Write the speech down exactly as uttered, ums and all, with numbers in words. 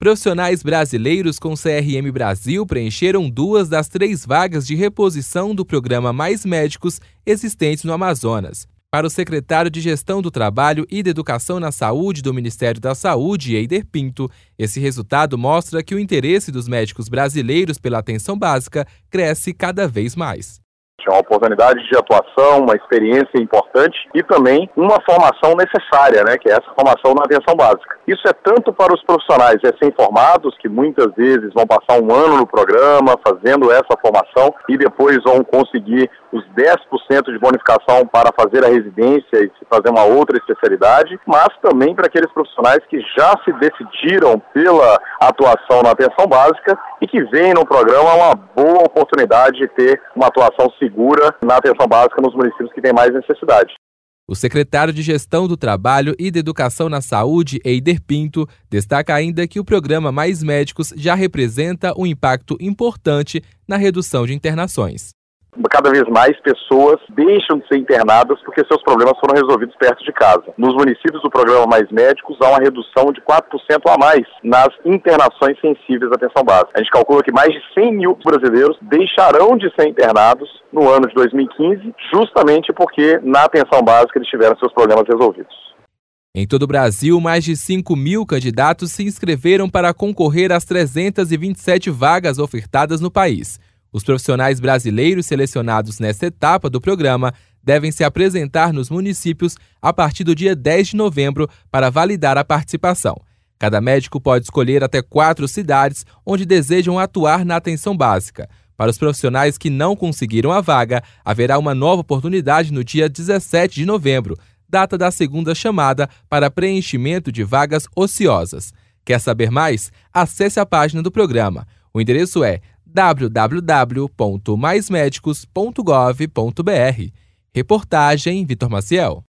Profissionais brasileiros com C R M Brasil preencheram duas das três vagas de reposição do programa Mais Médicos existentes no Amazonas. Para o secretário de Gestão do Trabalho e da Educação na Saúde do Ministério da Saúde, Eider Pinto, esse resultado mostra que o interesse dos médicos brasileiros pela atenção básica cresce cada vez mais. É uma oportunidade de atuação, uma experiência importante e também uma formação necessária, né, que é essa formação na atenção básica. Isso é tanto para os profissionais recém-formados, que muitas vezes vão passar um ano no programa fazendo essa formação e depois vão conseguir os dez por cento de bonificação para fazer a residência e fazer uma outra especialidade, mas também para aqueles profissionais que já se decidiram pela atuação na atenção básica e que veem no programa uma boa oportunidade de ter uma atuação segura na atenção básica nos municípios que têm mais necessidade. O secretário de Gestão do Trabalho e da Educação na Saúde, Eider Pinto, destaca ainda que o programa Mais Médicos já representa um impacto importante na redução de internações. Cada vez mais pessoas deixam de ser internadas porque seus problemas foram resolvidos perto de casa. Nos municípios do programa Mais Médicos há uma redução de quatro por cento a mais nas internações sensíveis à atenção básica. A gente calcula que mais de cem mil brasileiros deixarão de ser internados no ano de dois mil e quinze, justamente porque na atenção básica eles tiveram seus problemas resolvidos. Em todo o Brasil, mais de cinco mil candidatos se inscreveram para concorrer às trezentas e vinte e sete vagas ofertadas no país. Os profissionais brasileiros selecionados nesta etapa do programa devem se apresentar nos municípios a partir do dia dez de novembro para validar a participação. Cada médico pode escolher até quatro cidades onde desejam atuar na atenção básica. Para os profissionais que não conseguiram a vaga, haverá uma nova oportunidade no dia dezessete de novembro, data da segunda chamada para preenchimento de vagas ociosas. Quer saber mais? Acesse a página do programa. O endereço é w w w ponto mais médicos ponto gov ponto b r. Reportagem Vitor Maciel.